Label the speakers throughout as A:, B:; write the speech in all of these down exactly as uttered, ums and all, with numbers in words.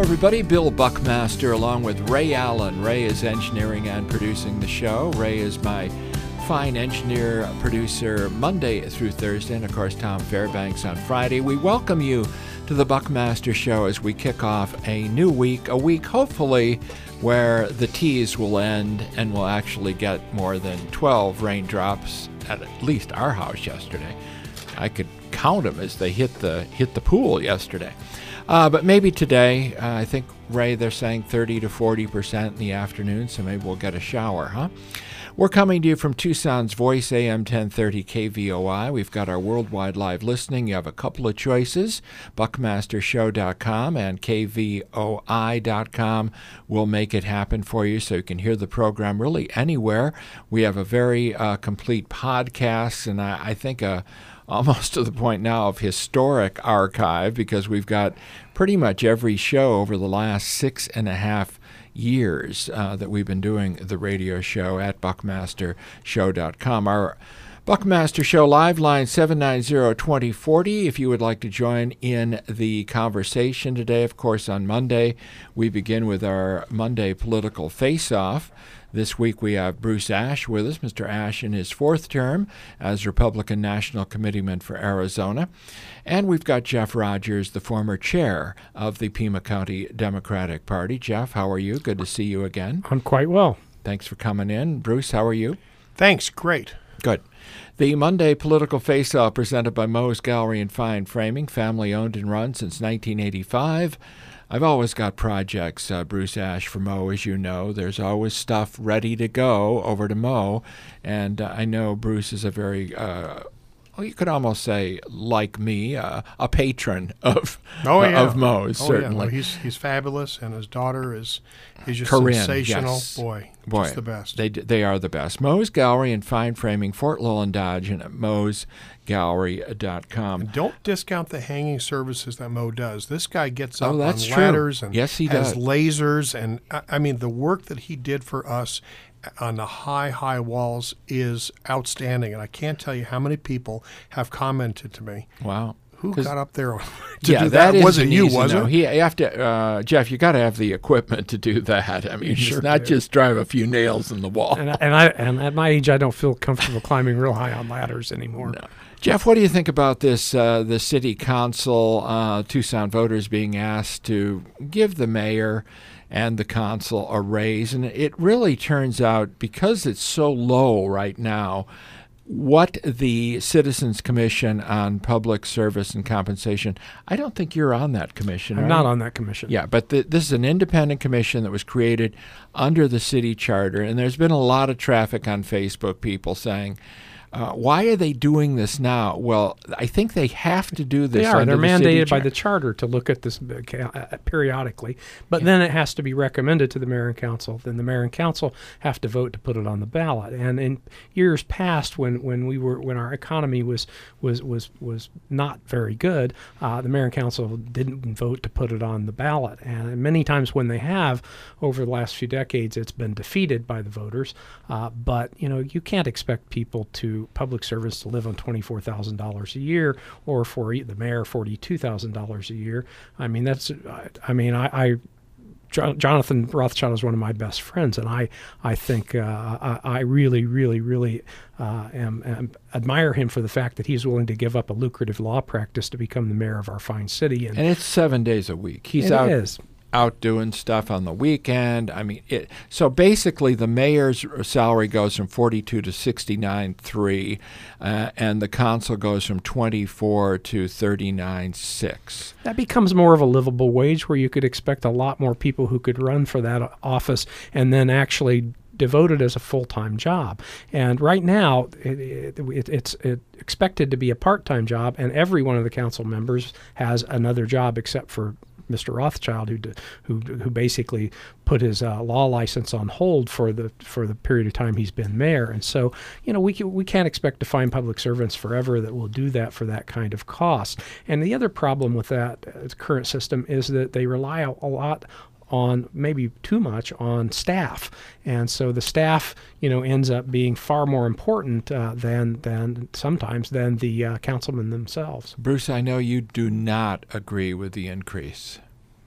A: everybody. Bill Buckmaster along with Ray Allen. Ray is engineering and producing the show. Ray is my fine engineer, producer, Monday through Thursday, and of course Tom Fairbanks on Friday. We welcome you to the Buckmaster Show as we kick off a new week, a week hopefully where the tease will end and we'll actually get more than twelve raindrops at at least our house yesterday. I could count them as they hit the hit the pool yesterday. Uh, but maybe today, uh, I think, Ray, they're saying thirty to forty percent in the afternoon, so maybe we'll get a shower, huh? We're coming to you from Tucson's Voice, A M ten thirty K V O I. We've got our worldwide live listening. You have a couple of choices, buckmaster show dot com and K V O I dot com will make it happen for you so you can hear the program really anywhere. We have a very uh, complete podcast, and I, I think a almost to the point now of historic archive, because we've got pretty much every show over the last six and a half years uh, that we've been doing the radio show at buckmaster show dot com. Our Buckmaster Show live line seven nine zero, two zero four zero if you would like to join in the conversation today. Of course, on Monday, we begin with our Monday political face-off. This week we have Bruce Ashe with us, Mister Ashe in his fourth term as Republican National Committeeman for Arizona. And we've got Jeff Rogers, the former chair of the Pima County Democratic Party. Jeff, how are you? Good to see you again.
B: I'm quite well.
A: Thanks for coming in. Bruce, how are you?
C: Thanks. Great.
A: Good. The Monday Political Face-Off presented by Moe's Gallery and Fine Framing, family-owned and run since nineteen eighty-five. I've always got projects, uh, Bruce Ashe, for Moe, as you know. There's always stuff ready to go over to Moe, and uh, I know Bruce is a very, uh, well, you could almost say, like me, uh, a patron of
C: oh, yeah.
A: uh, of Moe's,
C: oh,
A: certainly.
C: Yeah. No, he's he's fabulous, and his daughter is is just
A: Corinne,
C: sensational.
A: yes.
C: Boy,
A: Boy,
C: just the best.
A: They they are the best. Moe's Gallery and Fine Framing, Fort Lowell and Dodge, and at moes gallery dot com.
C: And don't discount the hanging services that Moe does. This guy gets up
A: oh, that's
C: on ladders
A: true.
C: and
A: yes, he
C: has
A: does.
C: lasers, and I, I mean the work that he did for us on the high, high walls is outstanding, and I can't tell you how many people have commented to me.
A: Wow.
C: Who got up there to
A: yeah,
C: do that?
A: that
C: wasn't you,
A: easy,
C: was
A: no.
C: it?
A: He, you have to, uh, Jeff, you got to have the equipment to do that. I mean,
B: You sure
A: it's not
B: do.
A: just drive a few nails in the wall.
B: And I, and I and at my age, I don't feel comfortable climbing real high on ladders anymore.
A: No. Jeff, what do you think about this, uh, the city council, uh, Tucson voters being asked to give the mayor and the council a raise? And it really turns out, because it's so low right now, what the Citizens Commission on Public Service and Compensation, I don't think you're on that commission.
B: I'm
A: right?
B: not on that commission.
A: Yeah, but the, this is an independent commission that was created under the city charter, and there's been a lot of traffic on Facebook, people saying, Uh, why are they doing this now? Well, I think they have to do this.
B: They are.
A: Under
B: They're
A: the city
B: mandated by
A: char-
B: the charter to look at this uh, periodically. But yeah. then it has to be recommended to the mayor and council. Then the mayor and council have to vote to put it on the ballot. And in years past, when, when we were when our economy was was was was not very good, uh, the mayor and council didn't vote to put it on the ballot. And many times when they have, over the last few decades, it's been defeated by the voters. Uh, but you know, you can't expect people to public service to live on twenty-four thousand dollars a year, or for the mayor forty-two thousand dollars a year. I mean, that's, I mean, I, I Jonathan Rothschild is one of my best friends, and I, I think uh, I, I really, really, really uh, am, am admire him for the fact that he's willing to give up a lucrative law practice to become the mayor of our fine city.
A: And, and it's seven days a week. He's
B: it
A: out.
B: Is.
A: out doing stuff on the weekend. I mean, it, so basically the mayor's salary goes from forty-two to sixty-nine three, uh, and the council goes from twenty-four to thirty-nine six.
B: That becomes more of a livable wage, where you could expect a lot more people who could run for that office and then actually devote it as a full-time job. And right now, it, it, it, it's it expected to be a part-time job, and every one of the council members has another job except for Mister Rothschild, who who who basically put his uh, law license on hold for the for the period of time he's been mayor. And so, you know, we can, we can't expect to find public servants forever that will do that for that kind of cost. And the other problem with that uh, current system is that they rely a, a lot on, maybe too much, on staff. And so the staff, you know, ends up being far more important uh, than than sometimes than the uh, councilmen themselves.
A: Bruce, I know you do not agree with the increase.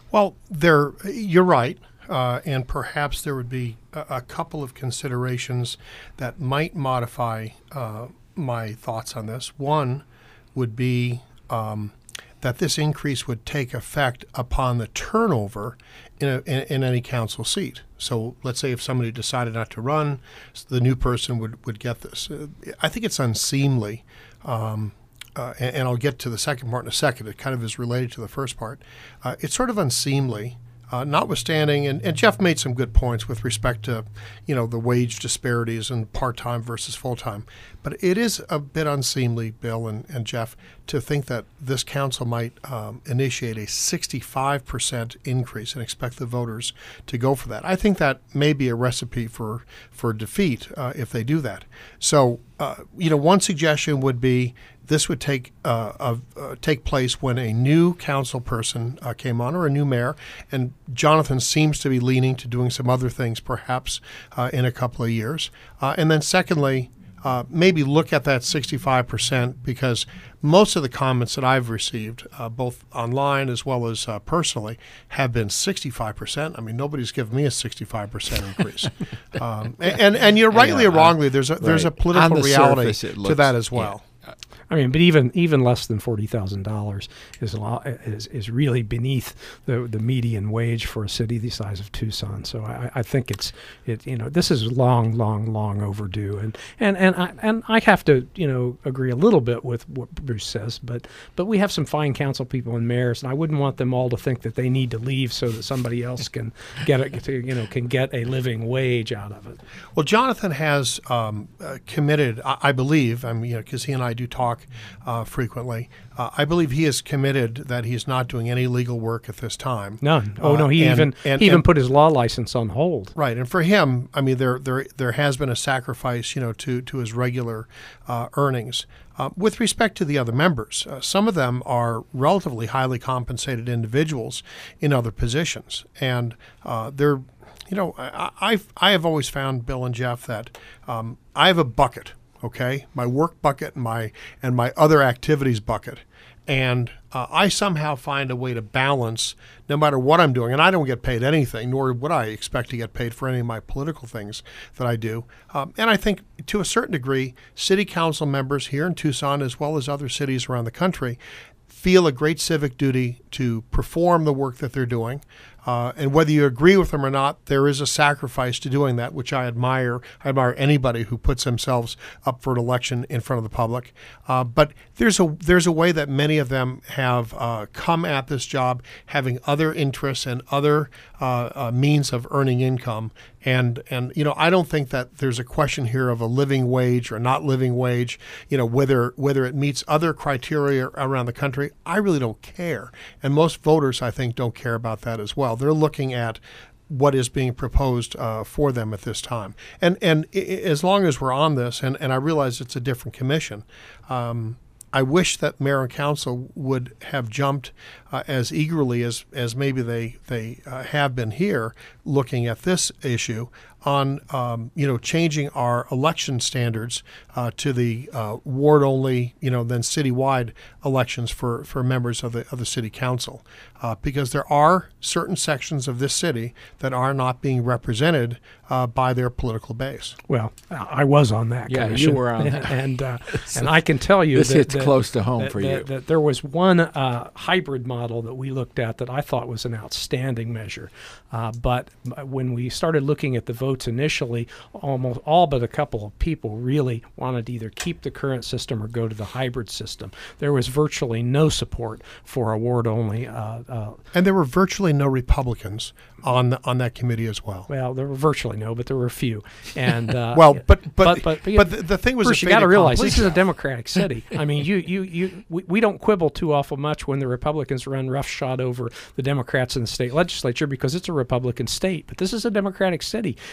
C: Well, there, you're right. Uh, and perhaps there would be a, a couple of considerations that might modify uh, my thoughts on this. One would be um, that this increase would take effect upon the turnover in, a, in, in any council seat. So let's say if somebody decided not to run, the new person would, would get this. Uh, I think it's unseemly. Um, uh, and, and I'll get to the second part in a second. It kind of is related to the first part. Uh, it's sort of unseemly. Uh, notwithstanding, and, and Jeff made some good points with respect to, you know, the wage disparities and part-time versus full-time. But it is a bit unseemly, Bill and, and Jeff, to think that this council might um, initiate a sixty-five percent increase and expect the voters to go for that. I think that may be a recipe for, for defeat uh, if they do that. So, uh, you know, one suggestion would be this would take uh, uh, uh, take place when a new council person uh, came on, or a new mayor, and Jonathan seems to be leaning to doing some other things perhaps uh, in a couple of years. Uh, and then secondly, uh, maybe look at that sixty-five percent, because most of the comments that I've received, uh, both online as well as uh, personally, have been sixty-five percent. I mean, nobody's given me a sixty-five percent increase. um, and, and, and you're rightly or wrongly, there's a, right. there's a political
A: the
C: reality
A: surface,
C: to
A: looks,
C: that as well.
A: Yeah.
B: I mean, but even even less than forty thousand dollars is a lot, is is really beneath the the median wage for a city the size of Tucson. So I, I think it's it you know this is long, long, long overdue. And and and I and I have to you know agree a little bit with what Bruce says, but but we have some fine council people and mayors, and I wouldn't want them all to think that they need to leave so that somebody else can get it to, you know can get a living wage out of it.
C: Well, Jonathan has um, uh, committed, I, I believe, I mean, you know, because he and I do talk Uh, frequently. Uh, I believe he is committed that he's not doing any legal work at this time.
B: None. Oh
C: uh,
B: no, he
C: and,
B: even
C: and,
B: he even
C: and,
B: put his law license on hold.
C: Right, and for him, I mean, there there there has been a sacrifice, you know, to to his regular uh, earnings. Uh, with respect to the other members, uh, some of them are relatively highly compensated individuals in other positions, and uh, they're, you know, I, I've I have always found, Bill and Jeff, that um, I have a bucket. Okay, my work bucket and my and my other activities bucket, and uh, I somehow find a way to balance no matter what I'm doing. And I don't get paid anything, nor would I expect to get paid for any of my political things that I do. Um, and I think to a certain degree, city council members here in Tucson, as well as other cities around the country, feel a great civic duty to perform the work that they're doing. Uh, and whether you agree with them or not, there is a sacrifice to doing that, which I admire. I admire anybody who puts themselves up for an election in front of the public. Uh, but there's a there's a way that many of them have uh, come at this job having other interests and other uh, uh, means of earning income. And, and you know, I don't think that there's a question here of a living wage or not living wage, you know, whether whether it meets other criteria around the country. I really don't care. And most voters, I think, don't care about that as well. They're looking at what is being proposed uh, for them at this time. And and I- as long as we're on this, and, and I realize it's a different commission, um, I wish that mayor and council would have jumped uh, as eagerly as, as maybe they they uh, have been here, looking at this issue on um, you know changing our election standards uh, to the uh, ward only, you know, then citywide elections for, for members of the of the city council, uh, because there are certain sections of this city that are not being represented uh, by their political base.
B: Well, I was on that
A: Yeah,
B: commission.
A: you were on that.
B: and uh, and I can tell you
A: This
B: that,
A: hits
B: that,
A: close to home
B: that,
A: for
B: that,
A: you.
B: that there was one uh, hybrid model that we looked at that I thought was an outstanding measure. Uh, but when we started looking at the votes initially, almost all but a couple of people really wanted to either keep the current system or go to the hybrid system. There was virtually no support for a ward-only. Uh, uh,
C: And there were virtually no Republicans on the, on that committee as well.
B: well, there were virtually no, but there were a few. And uh,
C: Well, but but
B: but,
C: but,
B: but,
C: the, the thing was,
B: Bruce,
C: a
B: you
C: fait
B: got to realize
C: accompli.
B: this is a Democratic city. I mean, you, you, you, we, we don't quibble too awful much when the Republicans run roughshod over the Democrats in the state legislature because it's a Republican state. But this is a Democratic city,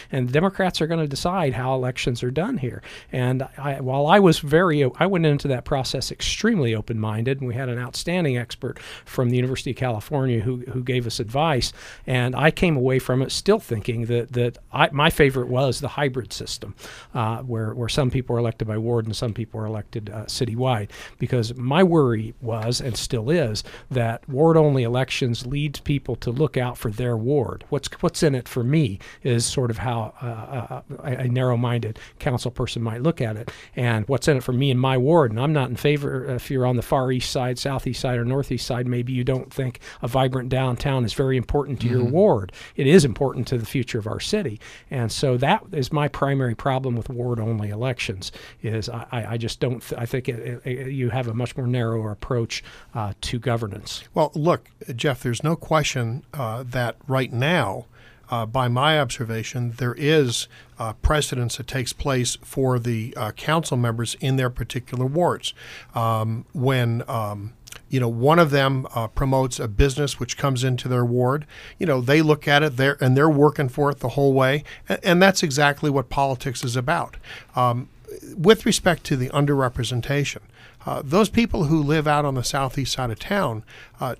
B: and the Democrats are going to decide how elections are done here. And I, while I was very, I went into that process extremely open-minded, and we had an outstanding expert from the University of California who, who gave us advice, and I came away from it still thinking that, that I, my favorite was the hybrid system, uh, where, where some people are elected by ward and some people are elected uh, citywide, because my worry was, and still is, that ward-only elections leads people to look out for their ward. What's what's in it for me is sort of how uh, a, a narrow-minded council person might look at it, and what's in it for me in my ward. And I'm not in favor, if you're on the far east side, southeast side, or northeast side, maybe you don't think a vibrant downtown is very important to mm-hmm. your ward. It is important to the future of our city. And so that is my primary problem with ward-only elections, is I, I just don't, th- I think it, it, you have a much more narrower approach uh, to governance.
C: Well, look, Jeff, there's no question uh, that right now, uh, by my observation, there is uh, precedence that takes place for the uh, council members in their particular wards. Um, when um, you know, one of them uh, promotes a business which comes into their ward, you know, they look at it there and they're working for it the whole way. And, and that's exactly what politics is about. Um, with respect to the underrepresentation, uh, those people who live out on the southeast side of town, uh,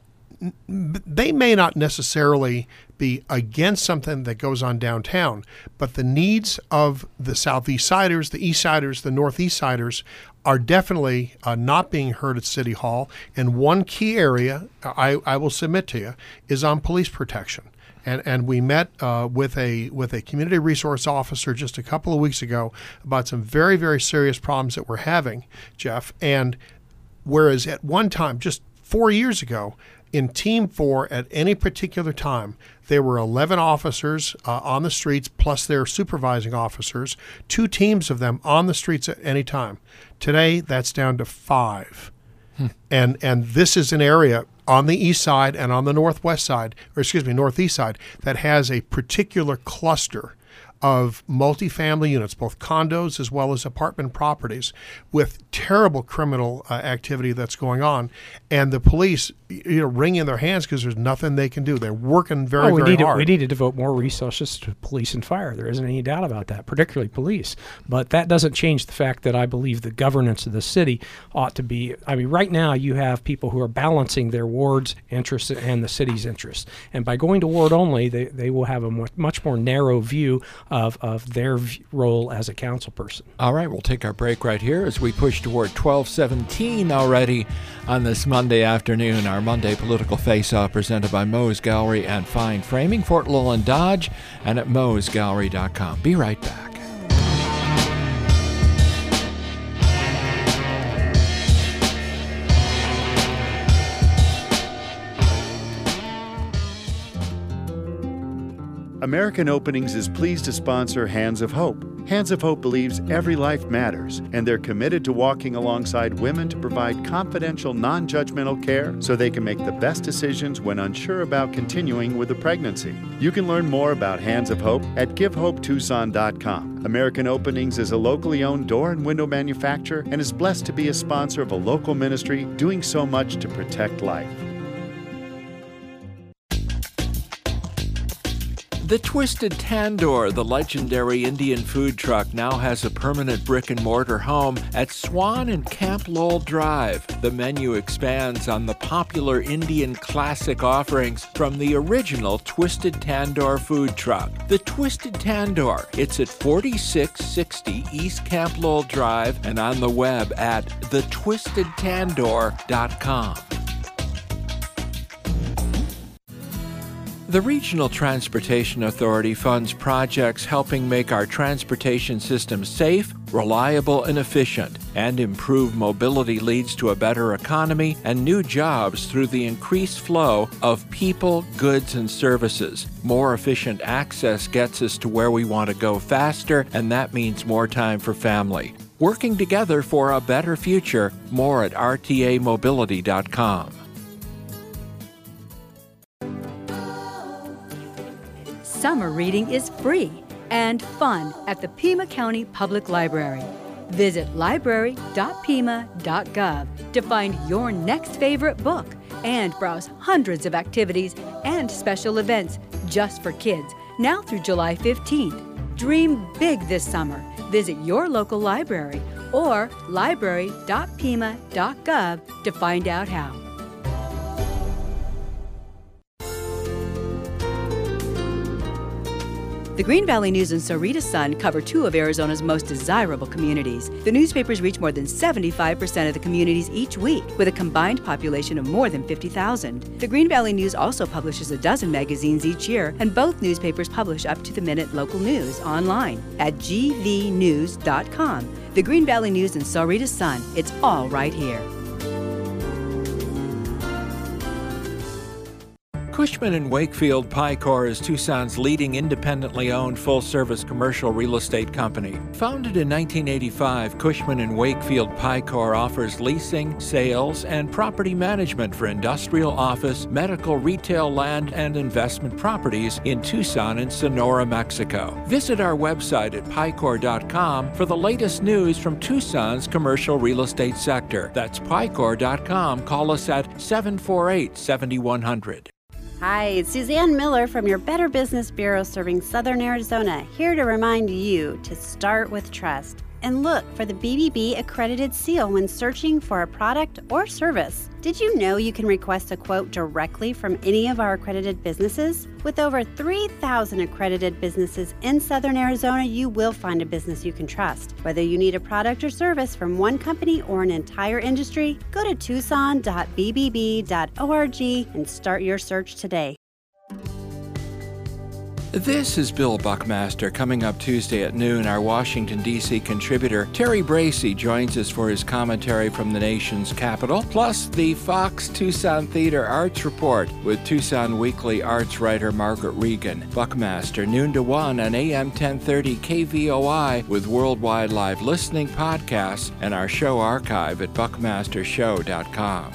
C: they may not necessarily be against something that goes on downtown, but the needs of the southeast siders, the east siders, the northeast siders are definitely uh, not being heard at City Hall. And one key area I, I will submit to you is on police protection. And and we met uh, with a with a community resource officer just a couple of weeks ago about some very, very serious problems that we're having, Jeff. And whereas at one time, just four years ago, in Team four at any particular time, there were eleven officers uh, on the streets plus their supervising officers, two teams of them on the streets at any time. Today, that's down to five. Hmm. And and this is an area on the east side and on the northwest side, or excuse me, northeast side, that has a particular cluster of multifamily units, both condos as well as apartment properties, with terrible criminal uh, activity that's going on, and the police, you know, wringing their hands because there's nothing they can do. They're working very,
B: oh, we
C: very
B: need
C: hard.
B: To, we need to devote more resources to police and fire. There isn't any doubt about that, particularly police. But that doesn't change the fact that I believe the governance of the city ought to be. I mean, right now you have people who are balancing their ward's interests and the city's interests, and by going to ward only, they, they will have a much, much more narrow view of of their v- role as a council person.
A: All right, we'll take our break right here as we push toward twelve seventeen already on this Monday afternoon. Our Monday Political Face-Off presented by Moe's Gallery and Fine Framing, Fort Llewellyn Dodge, and at moes gallery dot com. Be right back.
D: American Openings is pleased to sponsor Hands of Hope. Hands of Hope believes every life matters, and they're committed to walking alongside women to provide confidential, non-judgmental care so they can make the best decisions when unsure about continuing with a pregnancy. You can learn more about Hands of Hope at give hope tucson dot com. American Openings is a locally owned door and window manufacturer and is blessed to be a sponsor of a local ministry doing so much to protect life.
A: The Twisted Tandoor, the legendary Indian food truck, now has a permanent brick-and-mortar home at Swan and Camp Lowell Drive. The menu expands on the popular Indian classic offerings from the original Twisted Tandoor food truck. The Twisted Tandoor, it's at forty-six sixty East Camp Lowell Drive and on the web at the twisted tandoor dot com. The Regional Transportation Authority funds projects helping make our transportation system safe, reliable, and efficient, and improve mobility leads to a better economy and new jobs through the increased flow of people, goods, and services. More efficient access gets us to where we want to go faster, and that means more time for family. Working together for a better future, more at r t a mobility dot com.
E: Summer reading is free and fun at the Pima County Public Library. Visit library dot pima dot gov to find your next favorite book and browse hundreds of activities and special events just for kids, now through July fifteenth. Dream big this summer. Visit your local library or library dot pima dot gov to find out how. The Green Valley News and Sahuarita Sun cover two of Arizona's most desirable communities. The newspapers reach more than seventy-five percent of the communities each week, with a combined population of more than fifty thousand. The Green Valley News also publishes a dozen magazines each year, and both newspapers publish up-to-the-minute local news online at g v news dot com. The Green Valley News and Sahuarita Sun, it's all right here.
A: Cushman and Wakefield Picor is Tucson's leading independently owned full-service commercial real estate company. Founded in nineteen eighty-five, Cushman and Wakefield Picor offers leasing, sales, and property management for industrial, office, medical, retail, land, and investment properties in Tucson and Sonora, Mexico. Visit our website at picor dot com for the latest news from Tucson's commercial real estate sector. That's picor dot com. Call us at seven four eight, seven one zero zero.
F: Hi, it's Suzanne Miller from your Better Business Bureau serving Southern Arizona, here to remind you to start with trust and look for the B B B accredited seal when searching for a product or service. Did you know you can request a quote directly from any of our accredited businesses? With over three thousand accredited businesses in Southern Arizona, you will find a business you can trust. Whether you need a product or service from one company or an entire industry, go to tucson dot b b b dot org and start your search today.
A: This is Bill Buckmaster. Coming up Tuesday at noon, our Washington, D C contributor Terry Bracey joins us for his commentary from the nation's capital, plus the Fox Tucson Theater Arts Report with Tucson Weekly arts writer Margaret Regan. Buckmaster, noon to one on A M ten thirty K V O I with worldwide live listening podcasts and our show archive at buckmaster show dot com.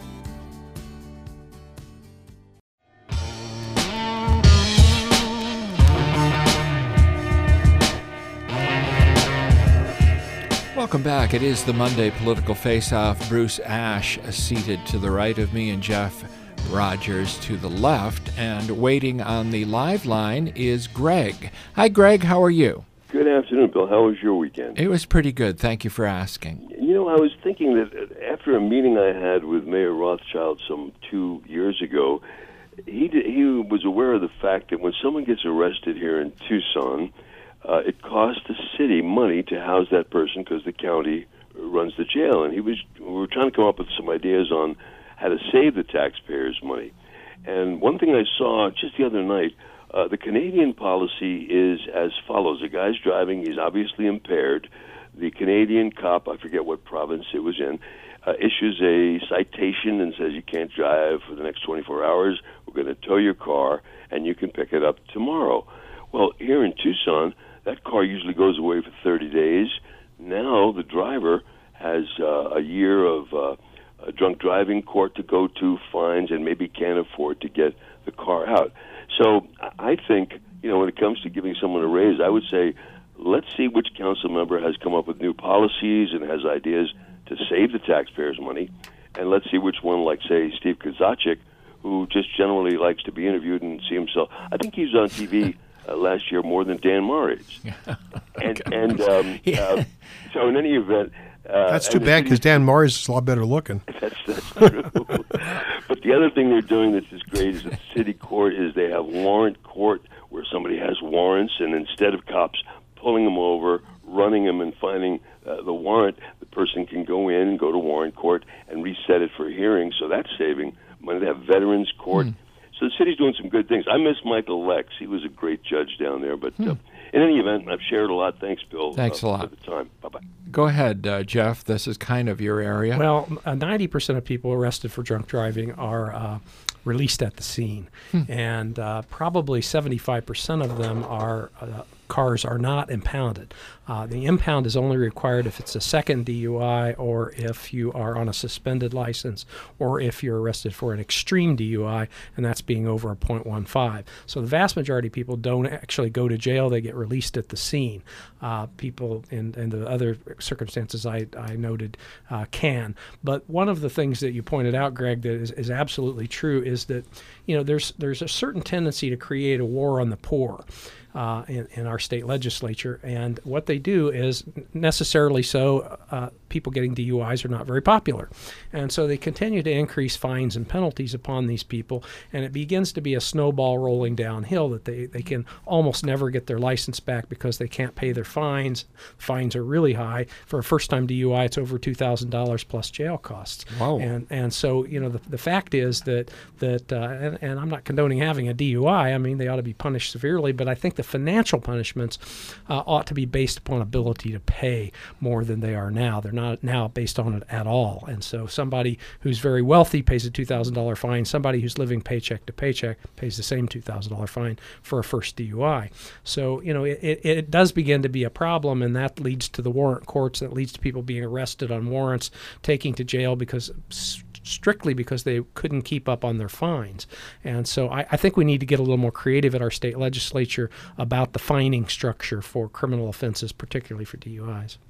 A: Welcome back. It is the Monday Political Face-Off. Bruce Ash seated to the right of me and Jeff Rogers to the left. And waiting on the live line is Greg. Hi, Greg. How are you?
G: Good afternoon, Bill. How was your weekend?
A: It was pretty good. Thank you for asking.
G: You know, I was thinking that after a meeting I had with Mayor Rothschild some two years ago, he did, he was aware of the fact that when someone gets arrested here in Tucson, Uh, it costs the city money to house that person because the county runs the jail. And he was, we were trying to come up with some ideas on how to save the taxpayers' money. And one thing I saw just the other night, uh, the Canadian policy is as follows. The guy's driving, he's obviously impaired. The Canadian cop, I forget what province it was in, uh, issues a citation and says you can't drive for the next twenty-four hours. We're going to tow your car, and you can pick it up tomorrow. Well, here in Tucson, that car usually goes away for thirty days. Now the driver has uh, a year of uh, a drunk driving court to go to, fines, and maybe can't afford to get the car out. So I think, you know, when it comes to giving someone a raise, I would say let's see which council member has come up with new policies and has ideas to save the taxpayers' money, and let's see which one, like, say, Steve Kozachik, who just generally likes to be interviewed and see himself. I think he was on T V Uh, last year more than Dan Murray's. and and um, yeah. uh, so in any event... Uh,
C: that's too bad because Dan Murray's is a lot better looking.
G: That's, that's true. But the other thing they're doing that's just great is that city court is they have warrant court where somebody has warrants, and instead of cops pulling them over, running them and finding uh, the warrant, the person can go in and go to warrant court and reset it for a hearing. So that's saving money. They have veterans court. Mm. So the city's doing some good things. I miss Michael Lex. He was a great judge down there. But hmm. uh, in any event, I've shared a lot. Thanks, Bill.
A: Thanks
G: uh,
A: a lot.
G: For the time. Bye-bye.
A: Go ahead, uh, Jeff. This is kind of your area.
B: Well, uh, ninety percent of people arrested for drunk driving are uh, released at the scene. Hmm. And uh, probably seventy-five percent of them are uh, cars are not impounded. Uh, the impound is only required if it's a second D U I, or if you are on a suspended license, or if you're arrested for an extreme D U I, and that's being over a point one five. So the vast majority of people don't actually go to jail. They get released at the scene. Uh, people in, in the other circumstances I, I noted uh, can. But one of the things that you pointed out, Greg, that is, is absolutely true is that, you know, there's there's a certain tendency to create a war on the poor. Uh, in, in our state legislature, and what they do is necessarily so uh, people getting D U Is are not very popular, and so they continue to increase fines and penalties upon these people, and it begins to be a snowball rolling downhill that they, they can almost never get their license back because they can't pay their fines. Fines are really high. For a first-time D U I, it's over two thousand dollars plus jail costs.
A: Wow.
B: And and so, you know, the, the fact is that, that uh, and, and I'm not condoning having a D U I. I mean, they ought to be punished severely, but I think the financial punishments uh, ought to be based upon ability to pay more than they are now. They're not now based on it at all. And so somebody who's very wealthy pays a two thousand dollars fine. Somebody who's living paycheck to paycheck pays the same two thousand dollars fine for a first D U I. So, you know, it, it, it does begin to be a problem, and that leads to the warrant courts. That leads to people being arrested on warrants, taking to jail because strictly because they couldn't keep up on their fines. And so I, I think we need to get a little more creative at our state legislature about the fining structure for criminal offenses, particularly for D U Is.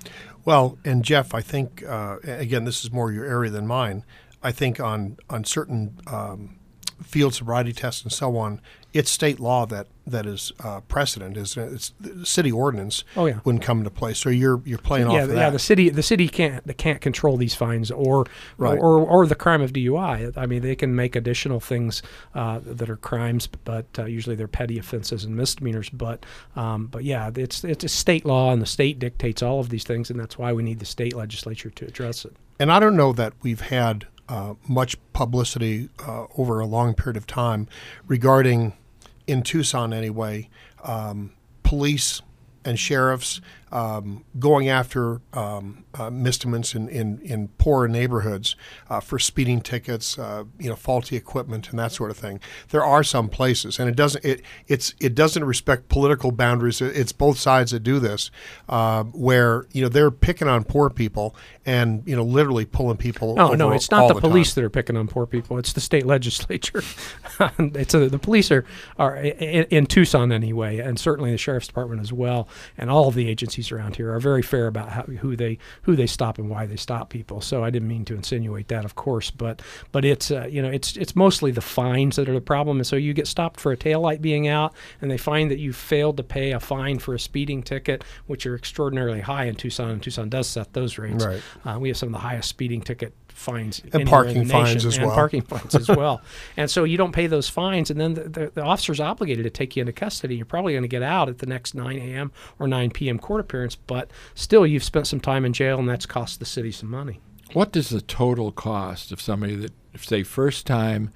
C: Well, and Jeff, I think, uh, again, this is more your area than mine. I think on, on certain um, field sobriety tests and so on, it's state law that, that is uh, precedent. Is it's the city ordinance
B: oh, yeah.
C: wouldn't come into play. So you're you're playing
B: yeah,
C: off of that.
B: Yeah, the city the city can't they can't control these fines or
C: right.
B: or, or the crime of D U I. I mean, they can make additional things uh, that are crimes, but uh, usually they're petty offenses and misdemeanors. But um, but yeah, it's it's a state law, and the state dictates all of these things, and that's why we need the state legislature to address it.
C: And I don't know that we've had uh, much publicity uh, over a long period of time regarding, in Tucson anyway, um, police and sheriffs um, going after um, uh, misdemeanors in, in, in poorer neighborhoods uh, for speeding tickets, uh, you know, faulty equipment and that sort of thing. There are some places, and it doesn't it it's it doesn't respect political boundaries. It's both sides that do this, uh, where you know they're picking on poor people and you know literally pulling people.
B: No,
C: over
B: no, it's not
C: all
B: the,
C: the
B: police
C: time.
B: that are picking on poor people. It's the state legislature. it's a, the police are are in, in Tucson anyway, and certainly the sheriff's department as well, and all of the agencies around here are very fair about how, who they who they stop and why they stop people. So I didn't mean to insinuate that, of course, but but it's uh, you know it's it's mostly the fines that are the problem. And so you get stopped for a taillight being out, and they find that you failed to pay a fine for a speeding ticket, which are extraordinarily high in Tucson, and Tucson does set those rates.
C: Right.
B: Uh, we have some of the highest speeding ticket fines
C: and
B: anywhere
C: parking
B: in the
C: fines
B: nation,
C: as
B: and
C: well.
B: parking fines as well. And so you don't pay those fines, and then the, the, the officer's obligated to take you into custody. You're probably going to get out at the next nine a.m. or nine p.m. court appearance, but still you've spent some time in jail, and that's cost the city some money.
A: What does the total cost of somebody that, say, first time,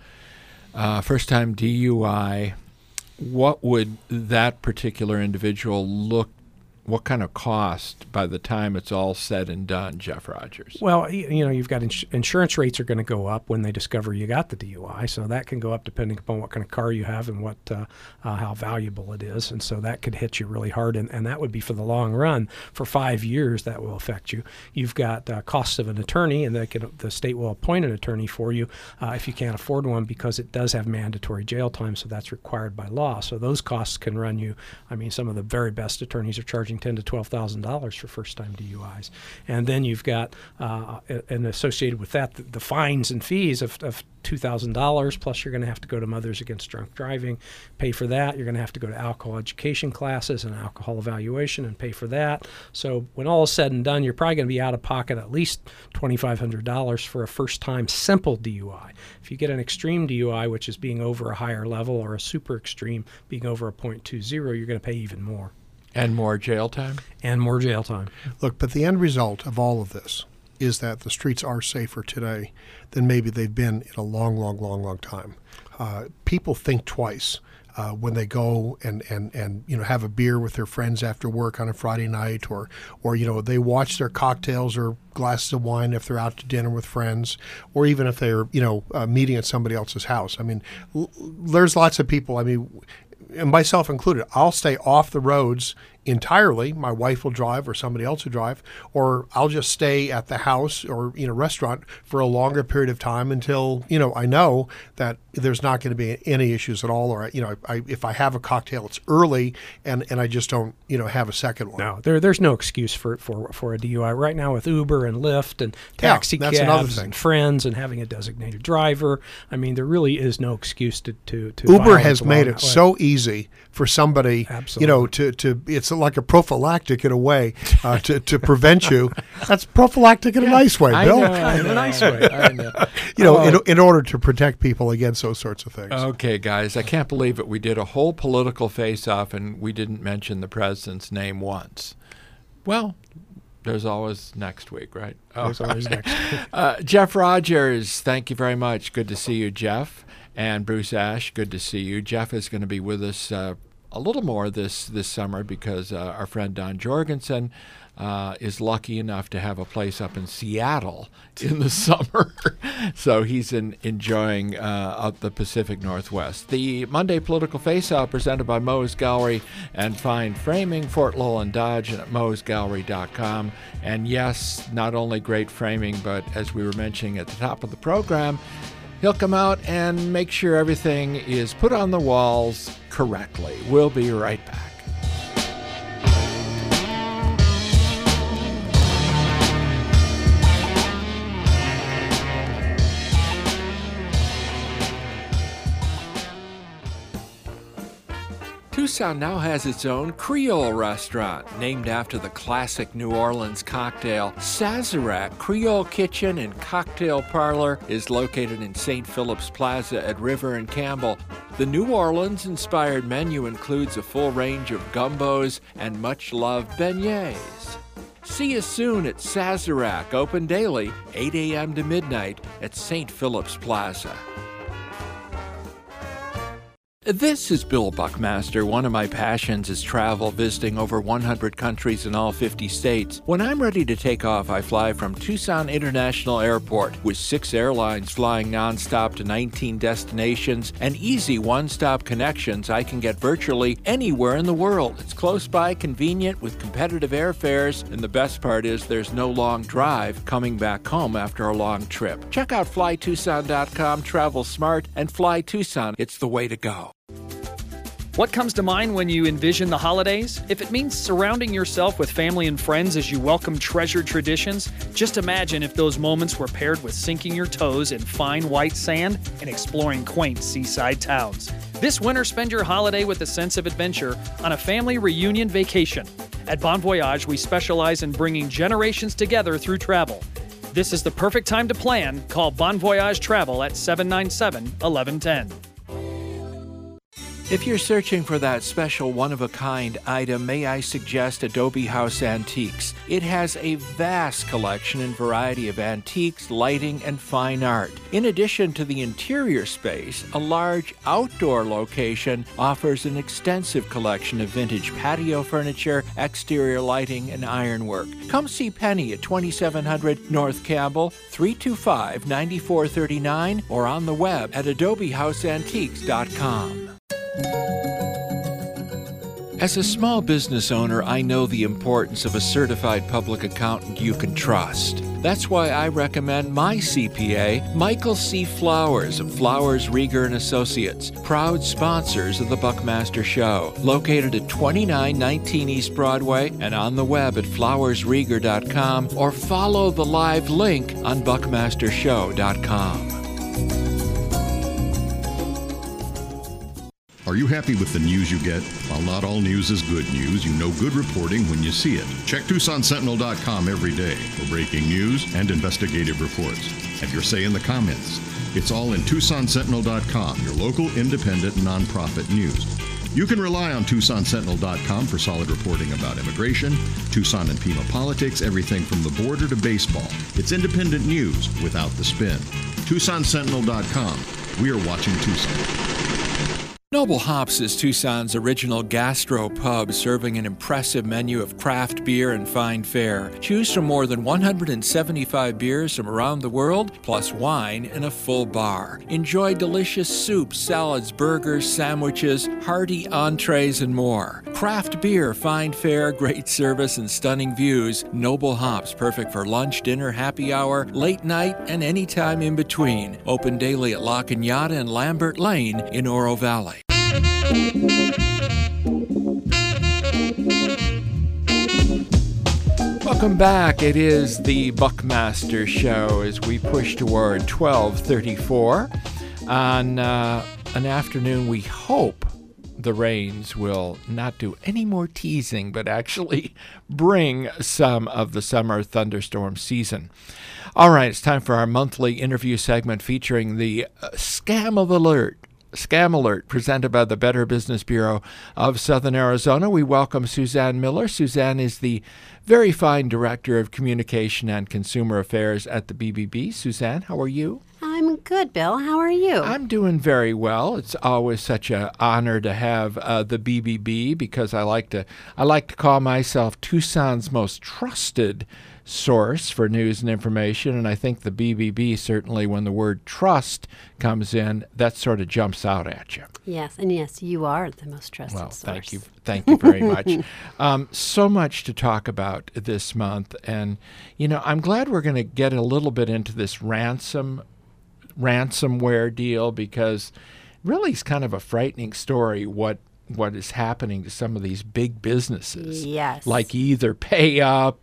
A: uh, first time D U I? What would that particular individual look? What kind of cost by the time it's all said and done, Jeff Rogers?
B: Well, you know, you've got ins- insurance rates are going to go up when they discover you got the D U I, so that can go up depending upon what kind of car you have and what uh, uh, how valuable it is, and so that could hit you really hard, and, and that would be for the long run. For five years, that will affect you. You've got uh, costs of an attorney, and they can, the state will appoint an attorney for you uh, if you can't afford one, because it does have mandatory jail time, so that's required by law. So those costs can run you. I mean, some of the very best attorneys are charging ten to twelve thousand dollars for first-time D U Is, and then you've got uh, and associated with that the, the fines and fees of, of two thousand dollars. Plus, you're going to have to go to Mothers Against Drunk Driving, pay for that. You're going to have to go to alcohol education classes and alcohol evaluation and pay for that. So when all is said and done, you're probably going to be out of pocket at least twenty-five hundred dollars for a first-time simple D U I. If you get an extreme D U I, which is being over a higher level, or a super extreme being over a point two zero, you're going to pay even more.
A: And more jail time?
B: And more jail time.
C: Look, but the end result of all of this is that the streets are safer today than maybe they've been in a long, long, long, long time. Uh, people think twice uh, when they go and, and, and you know have a beer with their friends after work on a Friday night, or or you know they watch their cocktails or glasses of wine if they're out to dinner with friends, or even if they're you know uh, meeting at somebody else's house. I mean, l- there's lots of people. I mean. and myself included, I'll stay off the roads entirely. My wife will drive or somebody else will drive, or I'll just stay at the house or, you know, restaurant for a longer period of time until, you know, I know that there's not going to be any issues at all. Or, you know, I, if I have a cocktail, it's early and, and I just don't, you know, have a second one.
B: No, there, there's no excuse for, for, for a D U I right now with Uber and Lyft and taxi
C: yeah, that's another
B: cabs
C: thing.
B: and friends and having a designated driver. I mean, there really is no excuse to, to, to
C: Uber
B: violence
C: has
B: along
C: made
B: that
C: it
B: way.
C: so easy for somebody,
B: Absolutely.
C: you know, to, to it's like a prophylactic in a way uh, to, to prevent you. That's prophylactic in a nice way,
A: I
C: Bill.
A: know, I know,
B: In a nice way.
A: I know.
C: You know,
A: Oh.
C: in, in order to protect people against those sorts of things.
A: Okay, guys, I can't believe it. We did a whole political face-off, and we didn't mention the president's name once. Well, there's always next week, right?
B: There's always next week.
A: Uh, Jeff Rogers, thank you very much. Good to see you, Jeff. And Bruce Ash, good to see you. Jeff is going to be with us uh, a little more this, this summer because uh, our friend Don Jorgensen uh, is lucky enough to have a place up in Seattle in the summer. So he's in, enjoying uh, out the Pacific Northwest. The Monday Political Face-Off presented by Moe's Gallery and Fine Framing, Fort Lowell and Dodge, and at moes gallery dot com. And yes, not only great framing, but as we were mentioning at the top of the program, he'll come out and make sure everything is put on the walls correctly. We'll be right back. Tucson now has its own Creole restaurant, named after the classic New Orleans cocktail. Sazerac Creole Kitchen and Cocktail Parlor is located in Saint Philip's Plaza at River and Campbell. The New Orleans-inspired menu includes a full range of gumbos and much-loved beignets. See you soon at Sazerac, open daily, eight a.m. to midnight at Saint Philip's Plaza. This is Bill Buckmaster. One of my passions is travel, visiting over one hundred countries in all fifty states. When I'm ready to take off, I fly from Tucson International Airport with six airlines flying nonstop to nineteen destinations and easy one-stop connections. I can get virtually anywhere in the world. It's close by, convenient, with competitive airfares, and the best part is there's no long drive coming back home after a long trip. Check out fly tucson dot com, travel smart, and Fly Tucson. It's the way to go.
H: What comes to mind when you envision the holidays? If it means surrounding yourself with family and friends as you welcome treasured traditions, just imagine if those moments were paired with sinking your toes in fine white sand and exploring quaint seaside towns. This winter, spend your holiday with a sense of adventure on a family reunion vacation. At Bon Voyage, we specialize in bringing generations together through travel. This is the perfect time to plan. Call Bon Voyage Travel at seven nine seven, one one one zero.
A: If you're searching for that special one-of-a-kind item, may I suggest Adobe House Antiques. It has a vast collection and variety of antiques, lighting, and fine art. In addition to the interior space, a large outdoor location offers an extensive collection of vintage patio furniture, exterior lighting, and ironwork. Come see Penny at twenty-seven hundred North Campbell, three two five, nine four three nine, or on the web at adobe house antiques dot com. As a small business owner, I know the importance of a certified public accountant you can trust. That's why I recommend my C P A, Michael C. Flowers of Flowers, Rieger and Associates, proud sponsors of the Buckmaster Show, located at twenty-nine nineteen East Broadway and on the web at flowers rieger dot com, or follow the live link on buckmaster show dot com.
I: Are you happy with the news you get? While not all news is good news, you know good reporting when you see it. Check Tucson Sentinel dot com every day for breaking news and investigative reports. Have your say in the comments. It's all in Tucson Sentinel dot com, your local independent nonprofit news. You can rely on Tucson Sentinel dot com for solid reporting about immigration, Tucson and Pima politics, everything from the border to baseball. It's independent news without the spin. Tucson Sentinel dot com. We are watching Tucson.
A: Noble Hops is Tucson's original gastro pub, serving an impressive menu of craft beer and fine fare. Choose from more than one hundred seventy-five beers from around the world, plus wine and a full bar. Enjoy delicious soups, salads, burgers, sandwiches, hearty entrees, and more. Craft beer, fine fare, great service, and stunning views. Noble Hops, perfect for lunch, dinner, happy hour, late night, and any time in between. Open daily at La Cañada and Lambert Lane in Oro Valley. Welcome back. It is the Buckmaster Show as we push toward twelve thirty-four on uh, an afternoon we hope the rains will not do any more teasing, but actually bring some of the summer thunderstorm season. All right, it's time for our monthly interview segment featuring the uh, Scam of Alert. Scam Alert, presented by the Better Business Bureau of Southern Arizona. We welcome Suzanne Miller. Suzanne is the very fine Director of Communication and Consumer Affairs at the B B B. Suzanne, how are you?
F: I'm good, Bill. How are you?
A: I'm doing very well. It's always such an honor to have uh, the B B B because I like to I like to call myself Tucson's most trusted source for news and information, and I think the B B B, certainly when the word trust comes in, that sort of jumps out at you.
F: Yes, and yes, you are the most trusted
A: well,
F: source.
A: Well, thank you. Thank you very much. Um, so much to talk about this month, and, you know, I'm glad we're going to get a little bit into this ransom ransomware deal because really it's kind of a frightening story what what is happening to some of these big businesses.
F: Yes.
A: Like either pay up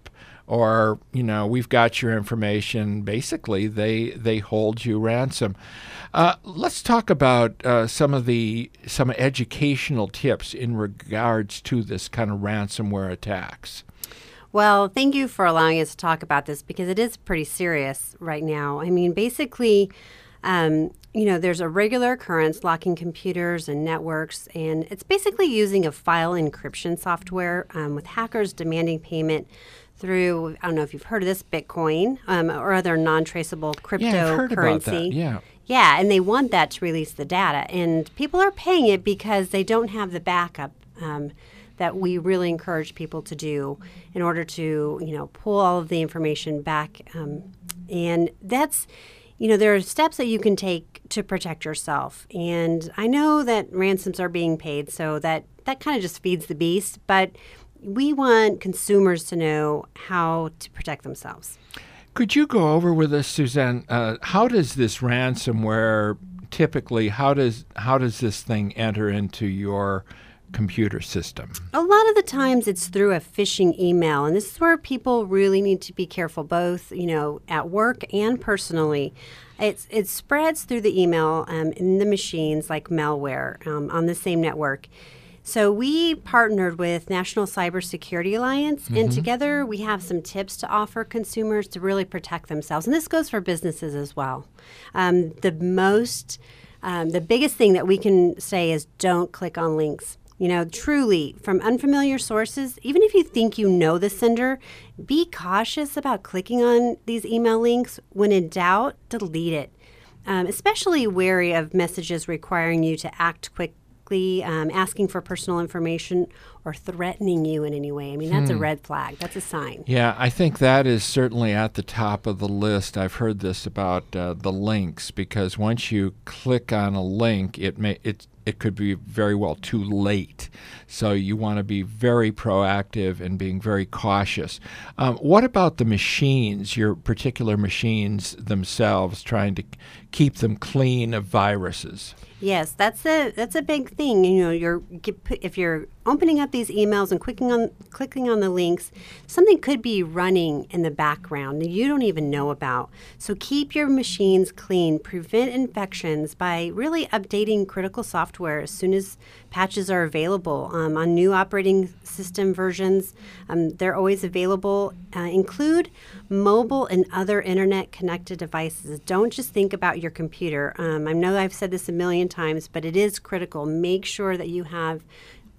A: or, you know, we've got your information. Basically, they they hold you ransom. Uh, let's talk about uh, some of the some educational tips in regards to this kind of ransomware attacks.
F: Well, thank you for allowing us to talk about this because it is pretty serious right now. I mean, basically, um, you know, there's a regular occurrence locking computers and networks, and it's basically using a file encryption software um, with hackers demanding payment through, I don't know if you've heard of this, Bitcoin um, or other non-traceable cryptocurrency.
A: Yeah, I've heard about that. Yeah.
F: Yeah, and they want that to release the data. And people are paying it because they don't have the backup um, that we really encourage people to do in order to, you know, pull all of the information back. Um, and that's, you know, there are steps that you can take to protect yourself. And I know that ransoms are being paid, so that, that kind of just feeds the beast. But we want consumers to know how to protect themselves.
A: Could you go over with us, Suzanne, uh, how does this ransomware typically, how does how does this thing enter into your computer system?
F: A lot of the times it's through a phishing email, and this is where people really need to be careful, both, you know, at work and personally. It's, it spreads through the email um, in the machines like malware um, on the same network. So we partnered with National Cybersecurity Alliance, mm-hmm. and together we have some tips to offer consumers to really protect themselves. And this goes for businesses as well. Um, the most, um, the biggest thing that we can say is don't click on links. You know, truly, from unfamiliar sources, even if you think you know the sender, be cautious about clicking on these email links. When in doubt, delete it. Um, especially wary of messages requiring you to act quickly. Um, asking for personal information or threatening you in any way. I mean, that's hmm. a red flag. That's a sign.
A: Yeah, I think that is certainly at the top of the list. I've heard this about uh, the links, because once you click on a link, it may it it could be very well too late. So you want to be very proactive and being very cautious. Um, what about the machines, your particular machines themselves, trying to keep them clean of viruses?
F: Yes, that's a that's a big thing. You know, you're if you're opening up these emails and clicking on clicking on the links, something could be running in the background that you don't even know about. So keep your machines clean, prevent infections by really updating critical software as soon as patches are available um, on new operating system versions. Um, they're always available. Uh, include mobile and other internet connected devices. Don't just think about your computer. Um, I know I've said this a million times, but it is critical. Make sure that you have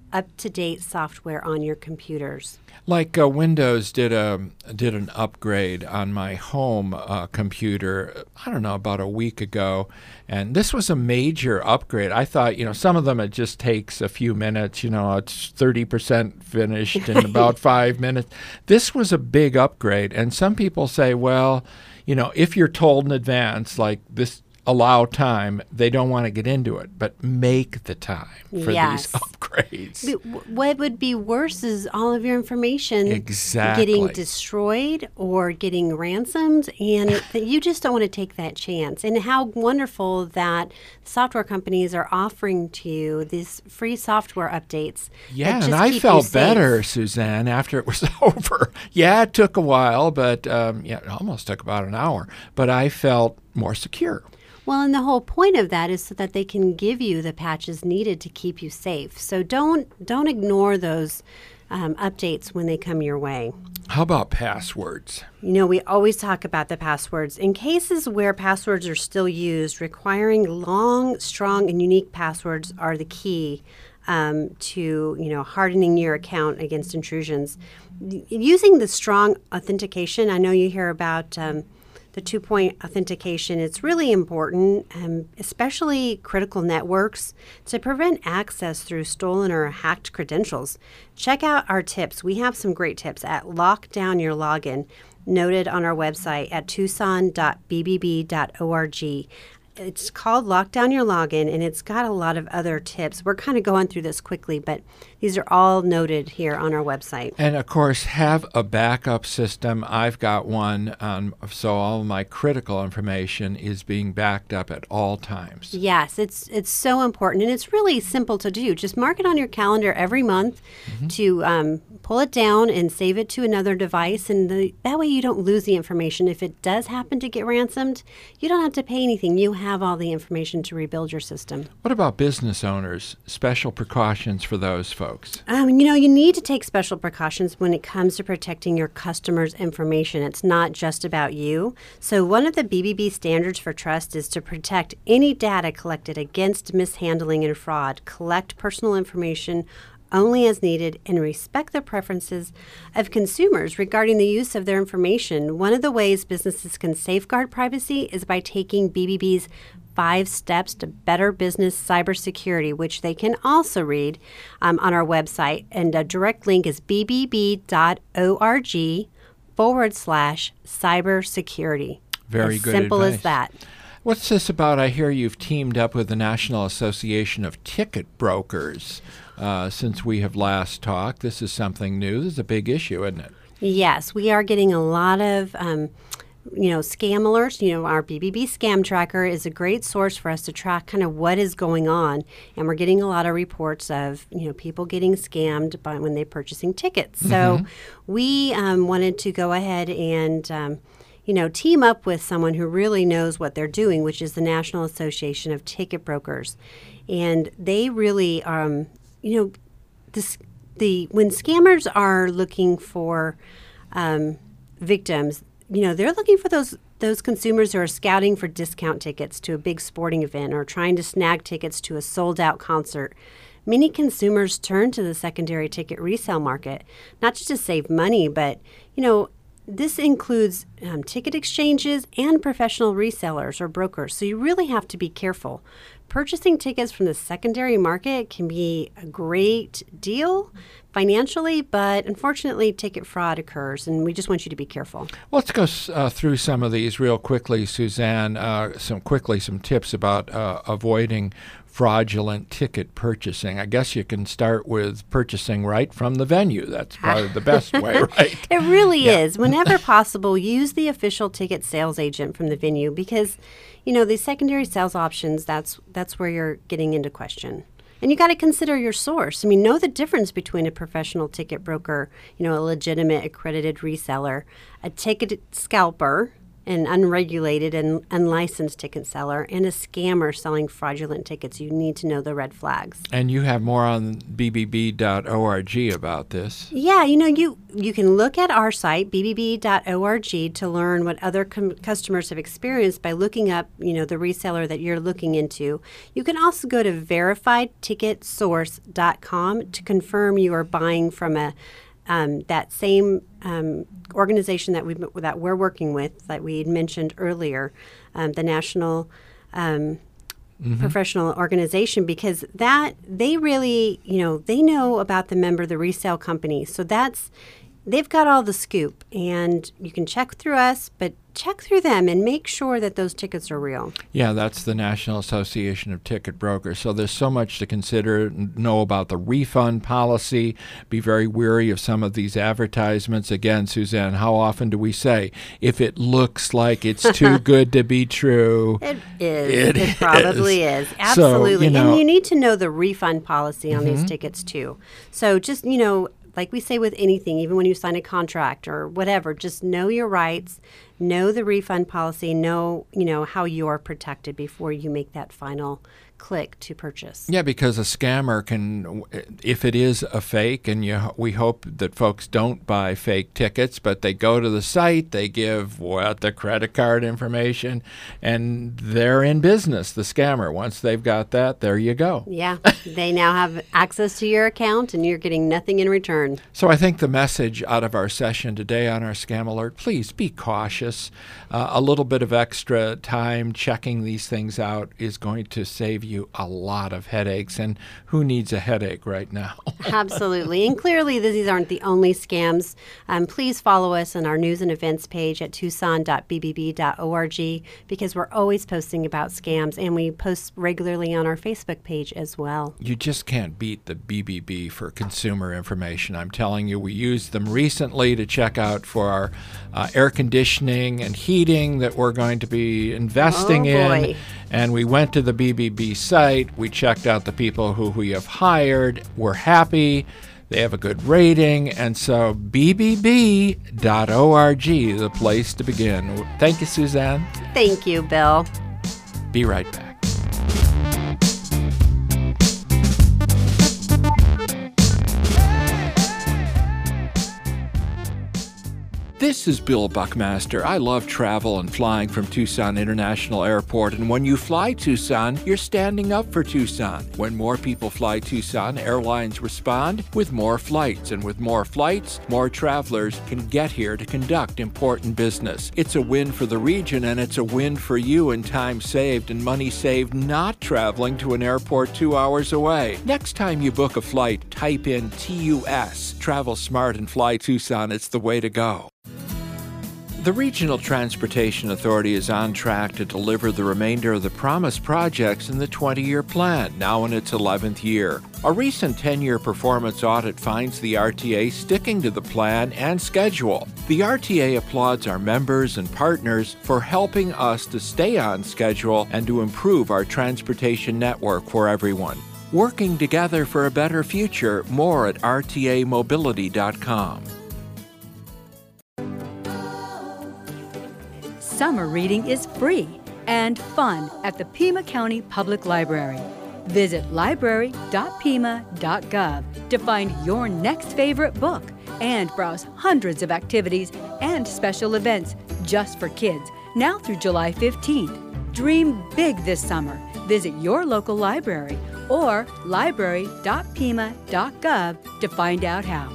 F: up-to-date software on your computers.
A: Like uh, Windows did a did an upgrade on my home uh, computer, I don't know, about a week ago, and this was a major upgrade. I thought, you know, some of them it just takes a few minutes, you know, it's thirty percent finished in about five minutes. This was a big upgrade, and some people say, well, you know, if you're told in advance, like this, allow time, they don't want to get into it, but make the time for
F: yes.
A: these upgrades.
F: But what would be worse is all of your information
A: exactly.
F: getting destroyed or getting ransomed, and it, you just don't want to take that chance. And how wonderful that software companies are offering to you these free software updates.
A: Yeah, and I felt better, Suzanne, after it was over. Yeah, it took a while, but um, yeah, it almost took about an hour, but I felt more secure.
F: Well, and the whole point of that is so that they can give you the patches needed to keep you safe. So don't don't ignore those um, updates when they come your way.
A: How about passwords?
F: You know, we always talk about the passwords. In cases where passwords are still used, requiring long, strong, and unique passwords are the key um, to, you know, hardening your account against intrusions. Using the strong authentication, I know you hear about um, the two-point authentication. It's really important, um, especially critical networks, to prevent access through stolen or hacked credentials. Check out our tips. We have some great tips at Lock Down Your Login, noted on our website at tucson dot b b b dot org. It's called Lock Down Your Login, and it's got a lot of other tips. We're kind of going through this quickly, but these are all noted here on our website.
A: And, of course, have a backup system. I've got one, um, so all of my critical information is being backed up at all times.
F: Yes, it's it's so important, and it's really simple to do. Just mark it on your calendar every month mm-hmm. to um, pull it down and save it to another device, and the, that way you don't lose the information. If it does happen to get ransomed, you don't have to pay anything. You have have all the information to rebuild your system.
A: What about business owners? Special precautions for those folks?
F: Um, you know, you need to take special precautions when it comes to protecting your customers' information. It's not just about you. So one of the B B B standards for trust is to protect any data collected against mishandling and fraud, collect personal information only as needed, and respect the preferences of consumers regarding the use of their information. One of the ways businesses can safeguard privacy is by taking B B B's five steps to better business cybersecurity, which they can also read um, on our website. And a direct link is b b b dot org forward slash cybersecurity.
A: Very
F: as
A: good
F: simple
A: advice.
F: as that.
A: What's this about? I hear you've teamed up with the National Association of Ticket Brokers uh, since we have last talked. This is something new. This is a big issue, isn't it?
F: Yes, we are getting a lot of, um, you know, scam alerts. You know, our B B B Scam Tracker is a great source for us to track kind of what is going on. And we're getting a lot of reports of, you know, people getting scammed by when they're purchasing tickets. Mm-hmm. So we um, wanted to go ahead and um, you know, team up with someone who really knows what they're doing, which is the National Association of Ticket Brokers. And they really, um, you know, this, the when scammers are looking for um, victims, you know, they're looking for those those consumers who are scouting for discount tickets to a big sporting event or trying to snag tickets to a sold-out concert. Many consumers turn to the secondary ticket resale market, not just to save money, but, you know, this includes um, ticket exchanges and professional resellers or brokers, so you really have to be careful. Purchasing tickets from the secondary market can be a great deal financially, but unfortunately ticket fraud occurs, and we just want you to be careful.
A: Let's go uh, through some of these real quickly, Suzanne. Uh, some quickly, some tips about uh, avoiding fraudulent ticket purchasing. I guess you can start with purchasing right from the venue. That's probably the best way, right?
F: It really
A: yeah.
F: is. Whenever possible, use the official ticket sales agent from the venue because, you know, the secondary sales options, that's that's where you're getting into question. And you got to consider your source. I mean, know the difference between a professional ticket broker, you know, a legitimate accredited reseller, a ticket scalper, an unregulated and unlicensed ticket seller, and a scammer selling fraudulent tickets. You need to know the red flags.
A: And you have more on b b b dot org about this.
F: Yeah, you know, you, you can look at our site, b b b dot org, to learn what other com- customers have experienced by looking up, you know, the reseller that you're looking into. You can also go to verified ticket source dot com to confirm you are buying from a um, that same um, organization that we that we're working with that we had mentioned earlier, um, the National um, mm-hmm. Professional Organization, because that they really, you know, they know about the member, the resale company. So that's they've got all the scoop, and you can check through us, but check through them and make sure that those tickets are real.
A: Yeah, that's the National Association of Ticket Brokers. So there's so much to consider, know about the refund policy, be very wary of some of these advertisements. Again, Suzanne, how often do we say, if it looks like it's too good to be true?
F: It is.
A: It,
F: it probably is.
A: is.
F: Absolutely.
A: So, you know,
F: and you need to know the refund policy on
A: mm-hmm.
F: these tickets too. So just, you know, like we say with anything, even when you sign a contract or whatever, just know your rights, know the refund policy, know, you know, how you're protected before you make that final click to purchase.
A: Yeah, because a scammer can, if it is a fake, and you, we hope that folks don't buy fake tickets, but they go to the site, they give what the credit card information, and they're in business, the scammer. Once they've got that, there you go.
F: Yeah, they now have access to your account, and you're getting nothing in return.
A: So I think the message out of our session today on our Scam Alert, please be cautious. Uh, a little bit of extra time checking these things out is going to save you a lot of headaches, and who needs a headache right now?
F: Absolutely. And clearly these aren't the only scams. Um, please follow us on our news and events page at tucson dot b b b dot org, because we're always posting about scams, and we post regularly on our Facebook page as well.
A: You just can't beat the B B B for consumer information. I'm telling you, we used them recently to check out for our uh, air conditioning and heating that we're going to be investing
F: oh, boy.
A: in. And we went to the B B B site. We checked out the people who we have hired. We're happy. They have a good rating. And so b b b dot org, the place to begin. Thank you, Suzanne.
F: Thank you, Bill.
A: Be right back. This is Bill Buckmaster. I love travel and flying from Tucson International Airport, and when you fly Tucson, you're standing up for Tucson. When more people fly Tucson, airlines respond with more flights, and with more flights, more travelers can get here to conduct important business. It's a win for the region, and it's a win for you in time saved and money saved not traveling to an airport two hours away. Next time you book a flight, type in T U S. Travel smart and fly Tucson. It's the way to go. The Regional Transportation Authority is on track to deliver the remainder of the promised projects in the twenty-year plan, now in its eleventh year. A recent ten-year performance audit finds the R T A sticking to the plan and schedule. The R T A applauds our members and partners for helping us to stay on schedule and to improve our transportation network for everyone. Working together for a better future, more at r t a mobility dot com.
E: Summer reading is free and fun at the Pima County Public Library. Visit library dot pima dot gov to find your next favorite book and browse hundreds of activities and special events just for kids now through July fifteenth. Dream big this summer. Visit your local library or library dot pima dot gov to find out how.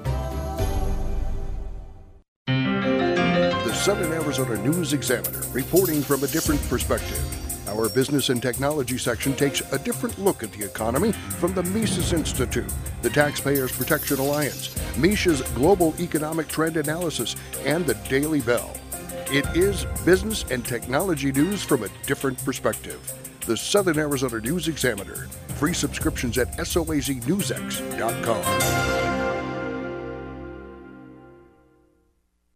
J: Southern Arizona News Examiner, reporting from a different perspective. Our business and technology section takes a different look at the economy from the Mises Institute, the Taxpayers Protection Alliance, Misha's Global Economic Trend Analysis, and the Daily Bell. It is business and technology news from a different perspective. The Southern Arizona News Examiner. Free subscriptions at soaz news x dot com.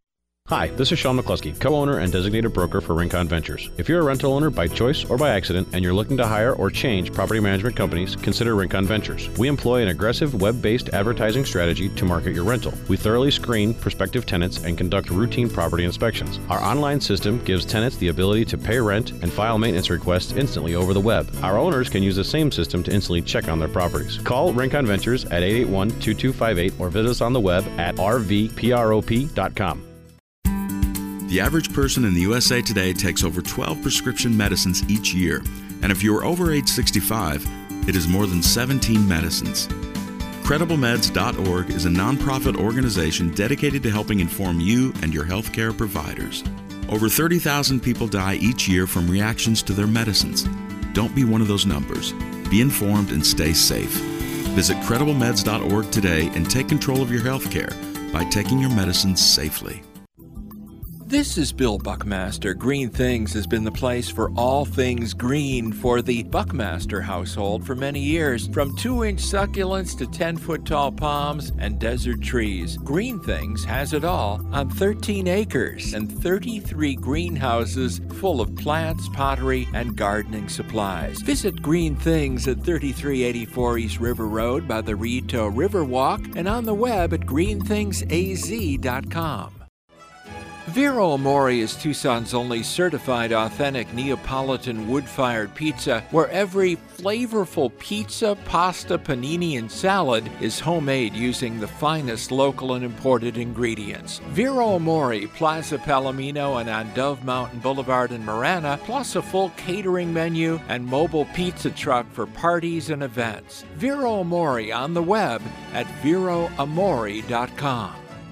K: Hi, this is Sean McCluskey, co-owner and designated broker for Rincon Ventures. If you're a rental owner by choice or by accident and you're looking to hire or change property management companies, consider Rincon Ventures. We employ an aggressive web-based advertising strategy to market your rental. We thoroughly screen prospective tenants and conduct routine property inspections. Our online system gives tenants the ability to pay rent and file maintenance requests instantly over the web. Our owners can use the same system to instantly check on their properties. Call Rincon Ventures at eight eight one, two two five eight or visit us on the web at r v prop dot com.
L: The average person in the U S A today takes over twelve prescription medicines each year, and if you are over age sixty-five, it is more than seventeen medicines. Credible Meds dot org is a nonprofit organization dedicated to helping inform you and your healthcare providers. Over thirty thousand people die each year from reactions to their medicines. Don't be one of those numbers. Be informed and stay safe. Visit Credible Meds dot org today and take control of your healthcare by taking your medicines safely.
A: This is Bill Buckmaster. Green Things has been the place for all things green for the Buckmaster household for many years. From two-inch succulents to ten-foot-tall palms and desert trees, Green Things has it all on thirteen acres and thirty-three greenhouses full of plants, pottery, and gardening supplies. Visit Green Things at thirty-three eighty-four East River Road by the Rito Riverwalk and on the web at green things a z dot com. Vero Amore is Tucson's only certified authentic Neapolitan wood-fired pizza, where every flavorful pizza, pasta, panini, and salad is homemade using the finest local and imported ingredients. Vero Amore, Plaza Palomino, and on Dove Mountain Boulevard in Marana, plus a full catering menu and mobile pizza truck for parties and events. Vero Amore on the web at vero amore dot com.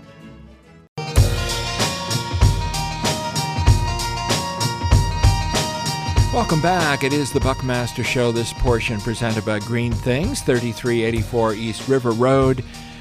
A: Welcome back. It is the Buckmaster Show. This portion presented by Green Things, thirty-three eighty-four East River Road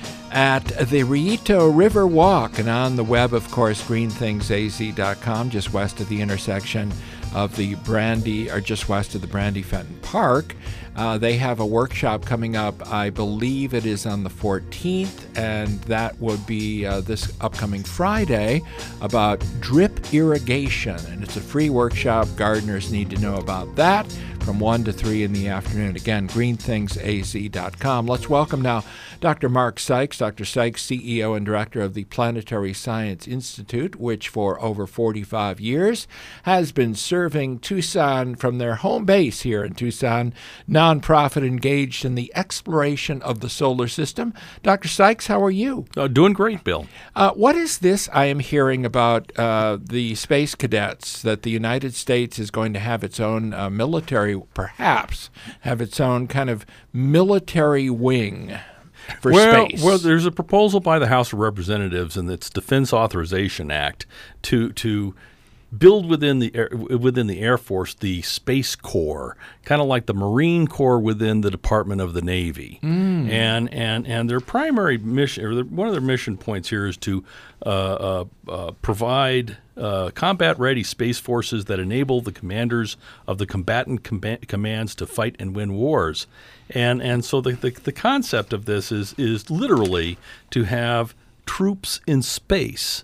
A: at the Rito River Walk. And on the web, of course, green things a z dot com, just west of the intersection of the Brandy, or just west of the Brandy Fenton Park. Uh, they have a workshop coming up, I believe it is on the fourteenth, and that would be uh, this upcoming Friday, about drip irrigation. And it's a free workshop. Gardeners need to know about that from one to three in the afternoon. Again, green things a z dot com. Let's welcome now Doctor Mark Sykes. Doctor Sykes, C E O and Director of the Planetary Science Institute, which for over forty-five years has been serving Tucson from their home base here in Tucson, nonprofit engaged in the exploration of the solar system. Doctor Sykes, how are you?
M: Uh, doing great, Bill.
A: Uh, what is this I am hearing about uh, the space cadets, that the United States is going to have its own uh, military, perhaps have its own kind of military wing for
M: well,
A: space?
M: Well, there's a proposal by the House of Representatives in its Defense Authorization Act to to build within the air, within the Air Force the Space Corps, kind of like the Marine Corps within the Department of the Navy. Mm. And and and their primary mission, or their, one of their mission points here, is to uh, uh, uh, provide uh, combat-ready space forces that enable the commanders of the combatant com- commands to fight and win wars. And and so the, the the concept of this is is literally to have troops in space.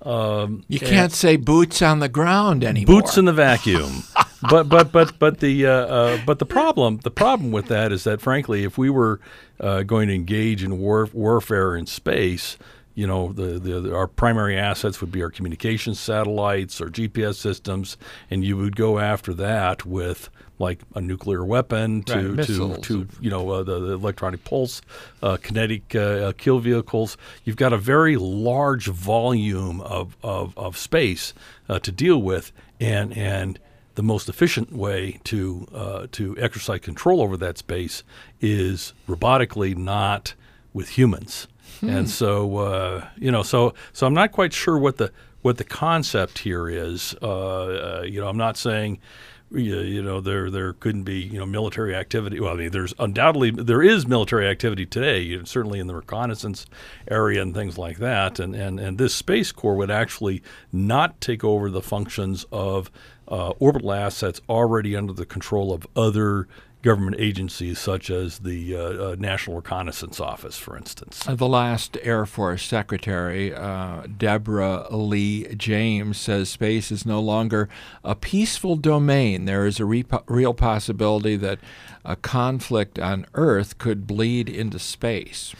A: Um, you can't say boots on the ground anymore.
M: Boots in the vacuum. but but but but the uh, uh, but the problem the problem with that is that, frankly, if we were uh, going to engage in war, warfare in space, you know, the, the our primary assets would be our communications satellites, our G P S systems, and you would go after that with like a nuclear weapon to
A: right,
M: to, to you know uh, the, the electronic pulse, uh, kinetic uh, kill vehicles. You've got a very large volume of of, of space uh, to deal with, and and the most efficient way to uh, to exercise control over that space is robotically, not with humans. Hmm. And so uh, you know, so so I'm not quite sure what the what the concept here is. Uh, uh, you know, I'm not saying. You, you know, there there couldn't be, you know, military activity. Well, I mean, there's undoubtedly, there is military activity today, you know, certainly in the reconnaissance area and things like that. And, and, and this Space Corps would actually not take over the functions of uh, orbital assets already under the control of other government agencies such as the uh, uh, National Reconnaissance Office, for instance.
A: Uh, the last Air Force Secretary, uh, Deborah Lee James, says space is no longer a peaceful domain. There is a re- real possibility that a conflict on Earth could bleed into space.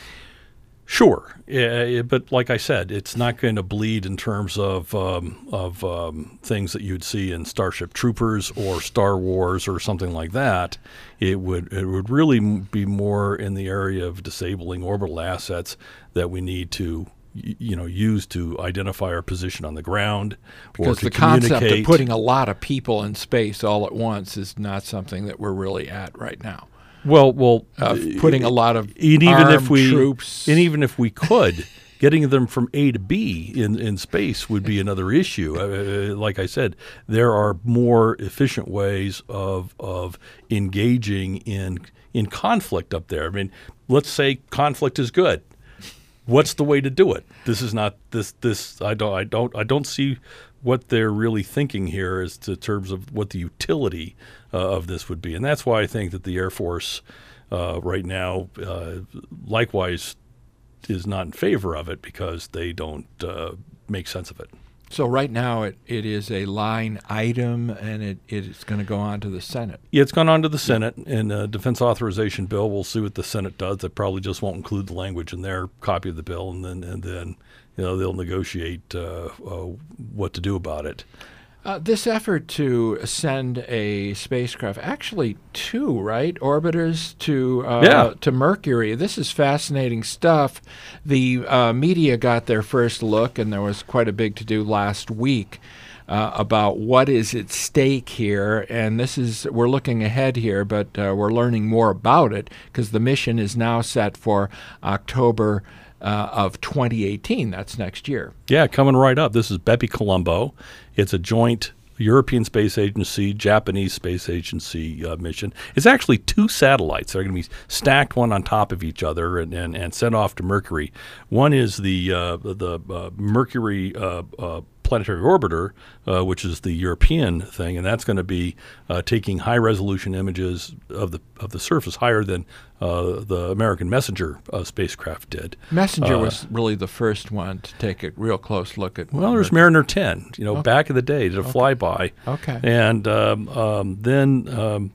M: Sure, yeah, but like I said, it's not going to bleed in terms of um, of um, things that you'd see in Starship Troopers or Star Wars or something like that. It would it would really be more in the area of disabling orbital assets that we need to you know use to identify our position on the ground.
A: Because
M: or to
A: the concept
M: communicate.
A: of putting a lot of people in space all at once is not something that we're really at right now.
M: Well, well,
A: uh, putting a lot of
M: and even
A: armed
M: if we,
A: troops,
M: and even if we could, getting them from A to B in, in space would be another issue. Uh, like I said, there are more efficient ways of of engaging in in conflict up there. I mean, let's say conflict is good. What's the way to do it? This is not this this. I don't I don't I don't see what they're really thinking here as to terms of what the utility uh, of this would be. And that's why I think that the Air Force uh, right now uh, likewise is not in favor of it, because they don't uh, make sense of it.
A: So right now it, it is a line item, and it, it is going to go on to the Senate.
M: Yeah, it's gone on to the Senate, and uh, Defense Authorization Bill. We'll see what the Senate does. They probably just won't include the language in their copy of the bill, and then and then you know they'll negotiate uh, uh, what to do about it.
A: Uh, this effort to send a spacecraft, actually two, right, orbiters to uh,
M: yeah.
A: to Mercury. This is fascinating stuff. The uh, media got their first look, and there was quite a big to-do last week uh, about what is at stake here. And this is we're looking ahead here, but uh, we're learning more about it, because the mission is now set for October Uh, of twenty eighteen. That's next year.
M: Yeah, coming right up. This is Bepi Colombo. It's a joint European Space Agency, Japanese Space Agency uh, mission. It's actually two satellites. They're going to be stacked one on top of each other and, and, and sent off to Mercury. One is the uh, the uh, Mercury uh, uh, Planetary Orbiter, uh, which is the European thing, and that's going to be uh, taking high-resolution images of the of the surface higher than uh, the American Messenger uh, spacecraft did.
A: Messenger
M: uh,
A: was really the first one to take a real close look at.
M: Well, there's Mariner ten. You know,
A: okay.
M: back in the day, did a
A: okay.
M: flyby.
A: Okay.
M: And um, um, then, um,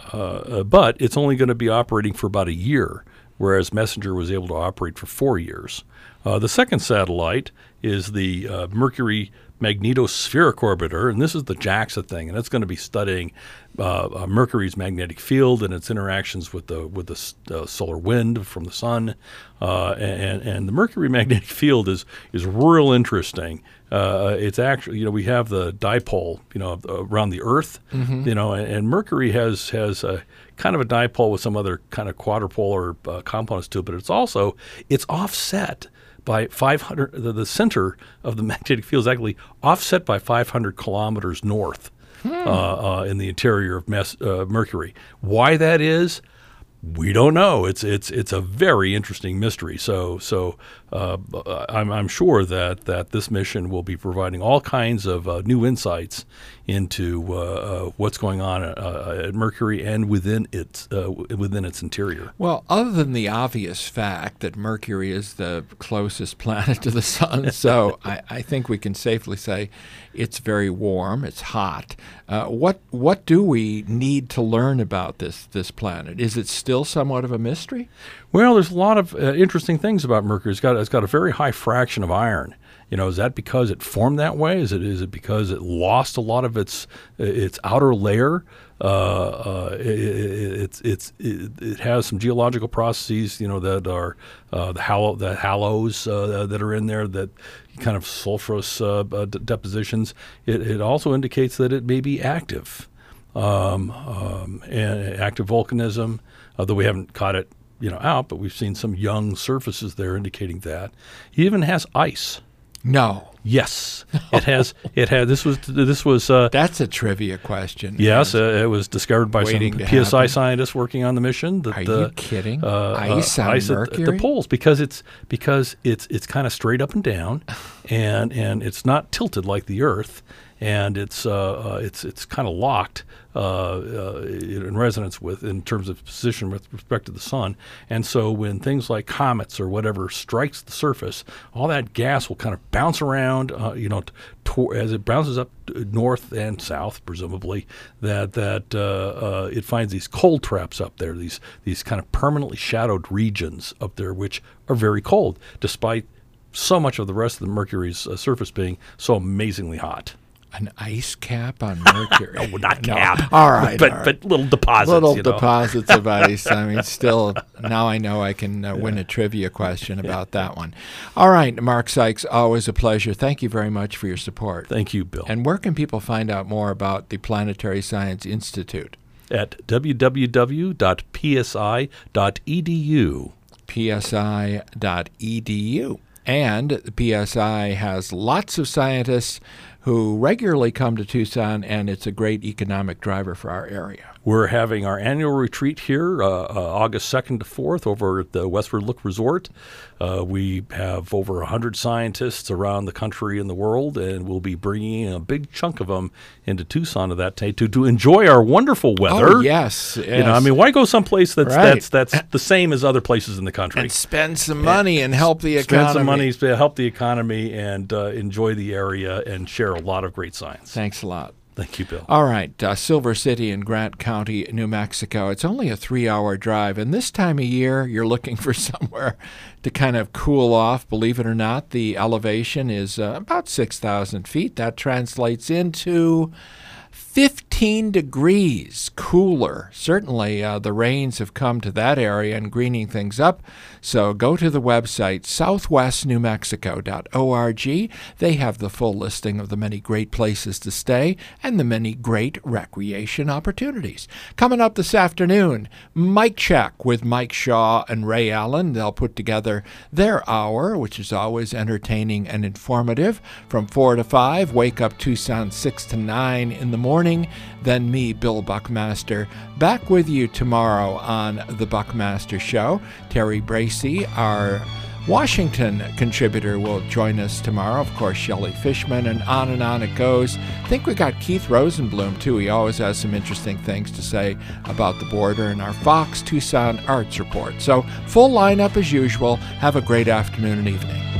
M: uh, but it's only going to be operating for about a year, whereas Messenger was able to operate for four years. Uh, the second satellite is the uh, Mercury Magnetospheric Orbiter, and this is the JAXA thing, and it's going to be studying uh, uh, Mercury's magnetic field and its interactions with the with the uh, solar wind from the sun. Uh, and and the Mercury magnetic field is is real interesting. Uh, it's actually, you know, we have the dipole, you know, around the Earth,
A: mm-hmm.
M: you know, and, and Mercury has has a kind of a dipole with some other kind of quadrupolar uh, components to it, but it's also it's offset by five hundred. The, the center of the magnetic field is actually offset by five hundred kilometers north hmm. uh, uh, in the interior of Mes- uh, Mercury. Why that is, we don't know. It's it's it's a very interesting mystery. So so uh, I'm I'm sure that that this mission will be providing all kinds of uh, new insights into uh, uh, what's going on uh, at Mercury and within its uh, within its interior.
A: Well, other than the obvious fact that Mercury is the closest planet to the sun, so I, I think we can safely say it's very warm, it's hot. Uh, what what do we need to learn about this this planet? Is it still somewhat of a mystery?
M: Well, there's a lot of uh, interesting things about Mercury. It's got it's got a very high fraction of iron. You know, is that because it formed that way? Is it is it because it lost a lot of its its outer layer? Uh, uh, it, it, it's it's it, it has some geological processes, you know, that are uh, the hallow the hallows uh, that are in there, that kind of sulfurous uh, uh, d- depositions. It, it also indicates that it may be active, um, um, and active volcanism, although we haven't caught it, you know, out, but we've seen some young surfaces there indicating that. It even has ice.
A: No.
M: Yes, it has. It had. This was. This was. Uh,
A: That's a trivia question.
M: Yes, uh, it was discovered by some P S I
A: happen.
M: scientists working on the mission. That,
A: Are you
M: uh,
A: kidding?
M: Uh,
A: ice
M: uh,
A: on
M: ice
A: Mercury?
M: at, at the poles, because it's because it's it's kind of straight up and down, and and it's not tilted like the Earth, and it's uh, uh, it's it's kind of locked uh, uh, in resonance with in terms of position with respect to the sun. And so when things like comets or whatever strikes the surface, all that gas will kind of bounce around, uh, you know, to, as it bounces up north and south, presumably, that that uh, uh, it finds these cold traps up there, these these kind of permanently shadowed regions up there, which are very cold, despite so much of the rest of the Mercury's uh, surface being so amazingly hot.
A: An ice cap on Mercury?
M: No, not
A: No.
M: cap.
A: All right,
M: but
A: all right.
M: but little deposits.
A: Little
M: you know.
A: deposits of ice. I mean, still, now I know I can uh, win a trivia question about that one. All right, Mark Sykes, always a pleasure. Thank you very much for your support.
M: Thank you, Bill.
A: And where can people find out more about the Planetary Science Institute?
M: At w w w dot p s i dot e d u.
A: p s i dot e d u. And the P S I has lots of scientists who regularly come to Tucson, and it's a great economic driver for our area.
M: We're having our annual retreat here uh, uh, August second to fourth over at the Westward Look Resort. Uh, we have over one hundred scientists around the country and the world, and we'll be bringing a big chunk of them into Tucson of that day to, to enjoy our wonderful weather.
A: Oh, yes, yes.
M: You know, I mean, why go someplace that's
A: Right.
M: that's that's the same as other places in the country?
A: And spend some money and help the economy.
M: Spend some money, sp- help the economy, and uh, enjoy the area and share a lot of great science.
A: Thanks a lot.
M: Thank you, Bill.
A: All right, uh, Silver City in Grant County, New Mexico. It's only a three-hour drive, and this time of year, you're looking for somewhere to kind of cool off. Believe it or not, the elevation is uh, about six thousand feet. That translates into fifteen degrees cooler. Certainly, uh, the rains have come to that area and greening things up. So go to the website, southwest new mexico dot org. They have the full listing of the many great places to stay and the many great recreation opportunities. Coming up this afternoon, Mike Check with Mike Shaw and Ray Allen. They'll put together their hour, which is always entertaining and informative. From four to five, Wake Up Tucson six to nine in the morning. Then me, Bill Buckmaster, back with you tomorrow on The Buckmaster Show. Terry Bracey, our Washington contributor, will join us tomorrow. Of course, Shelley Fishman, and on and on it goes. I think we got Keith Rosenblum, too. He always has some interesting things to say about the border, and our Fox Tucson Arts Report. So, full lineup as usual. Have a great afternoon and evening.